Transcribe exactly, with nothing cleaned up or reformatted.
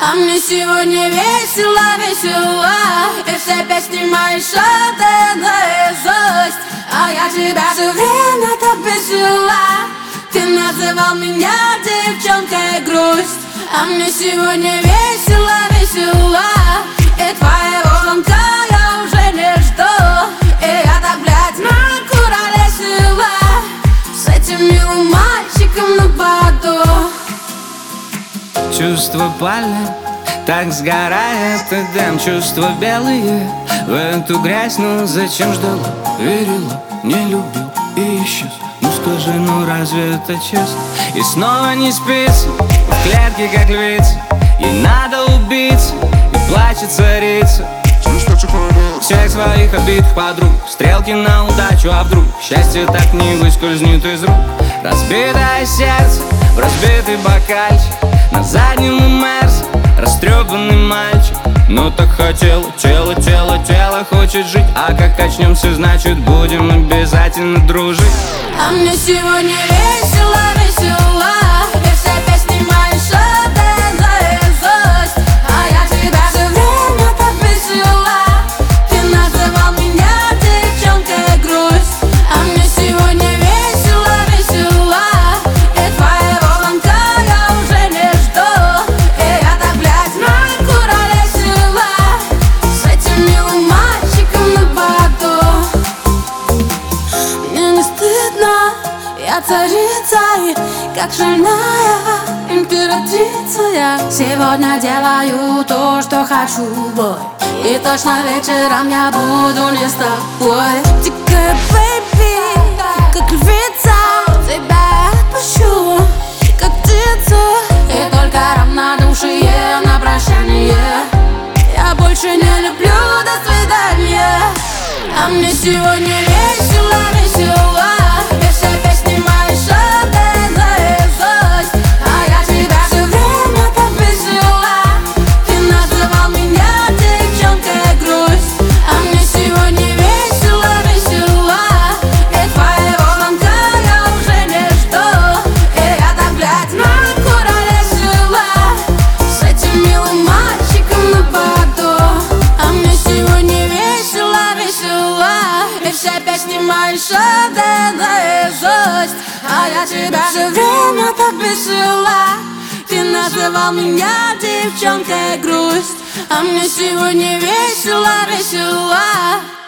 А мне сегодня весело, весело, и все песни мои шоты наизусть. А я тебя все время так бесила. Ты называл меня девчонкой грусть. А мне сегодня весело, весело, и твоего звонка я уже не жду. И я так, блядь, накуролесила с этим милым мальчиком на боду. Чувства палят, так сгорает и дым. Чувства белые в эту грязь. Ну зачем ждала, верила, не любил и исчез. Ну скажи, ну разве это честно? И снова не спится, в клетке как львица. Ей надо убиться, и плачет царица. Всех своих обидных подруг, стрелки на удачу, а вдруг счастье так не выскользнет из рук. Разбитое сердце в разбитый бокальчик, на заднем мерсе растрепанный мальчик. Ну так хотел, тело, тело, тело хочет жить. А как очнемся, значит будем обязательно дружить. А мне сегодня весело, весело, и все песни мои шоты наизусть. А я тебя все время так бесила. Ты называл меня девчонкой грусть. А мне сегодня весело, весело, и твоего звонка я уже не жду. И я так, блядь, накуролесила с этим милым мальчиком на боду. Мне не стыдно, я царица, и как шальная императрица я сегодня делаю то, что хочу, бой. И точно вечером я буду не с тобой. Дикая бэйби, как львица, тебя отпущу, как птицу. И только равнодушие на прощание. Я больше не люблю, до свидания. А мне сегодня весело, весело, и все песни мои шоты наизусть. А я тебя все время так бесила. Ты называл меня девчонкой грусть. А мне сегодня весело, весело, и твоего звонка я уже не жду. И я так, блядь, накуролесила с этим милым мальчиком на боду. А мне сегодня весело, весело, и все песни мои шоты наизусть. А я тебя все время так бесила. Ты называл меня девчонкой грусть. А мне сегодня весело, весело.